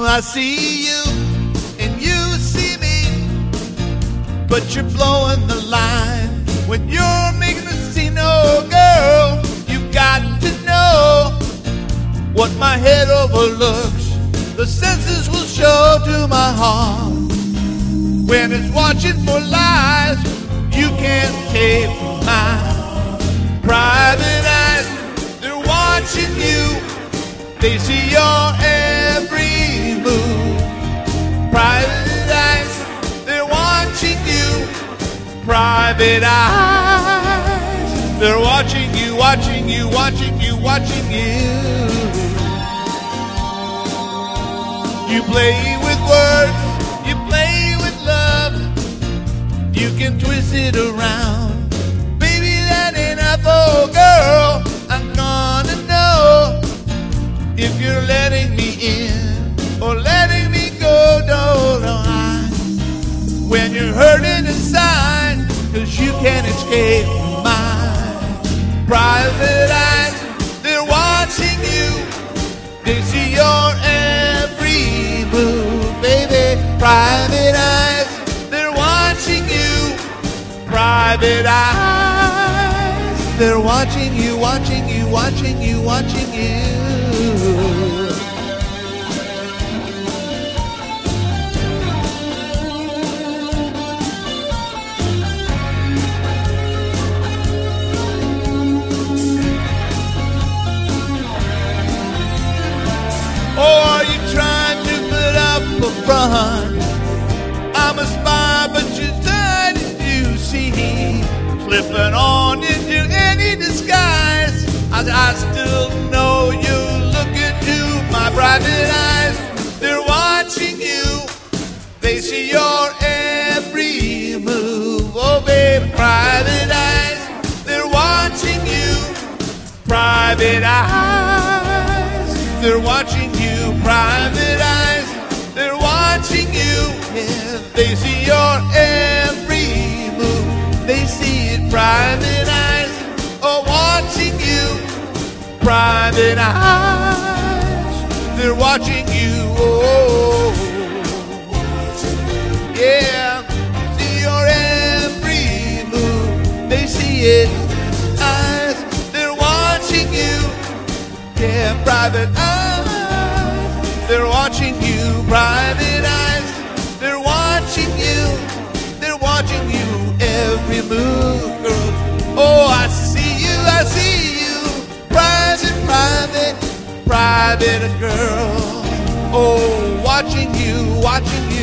I see you and you see me, but you're blowing the line when you're making a scene. Oh, girl, you got to know what my head overlooks, the senses will show to my heart. When it's watching for lies, you can't take my private eyes. They're watching you, they see your every move. Private eyes, they're watching you. Private eyes, they're watching you, watching you, watching you, watching you. You play with words, you play with love, you can twist it around. Baby, that ain't enough. Oh, girl, I'm gonna know if you're letting me in or letting me go. Don't lie when you're hurting inside, 'cause you can't escape my private eyes. They're watching you, they see your every move, baby. Private eyes, they're watching you. Private eyes, they're watching you, watching you, watching you, watching you. Or are you trying to put up a front? I'm a spy, but you're tired as you see, slipping on into any disguise. I still know you look into my private eyes. They're watching you, they see your every move. Oh, babe, private eyes, they're watching you. Private eyes, they're watching you. Private eyes, they're watching you. Yeah, they see your every move, they see it. Private eyes are watching you. Private eyes, they're watching you. Oh, yeah, see your every move, they see it. Eyes, they're watching you. Yeah, private eyes, they're watching you. Private eyes, they're watching you. They're watching you every move, girl. Oh, I see you, I see you. Private, private, private girl. Oh, watching you, watching you.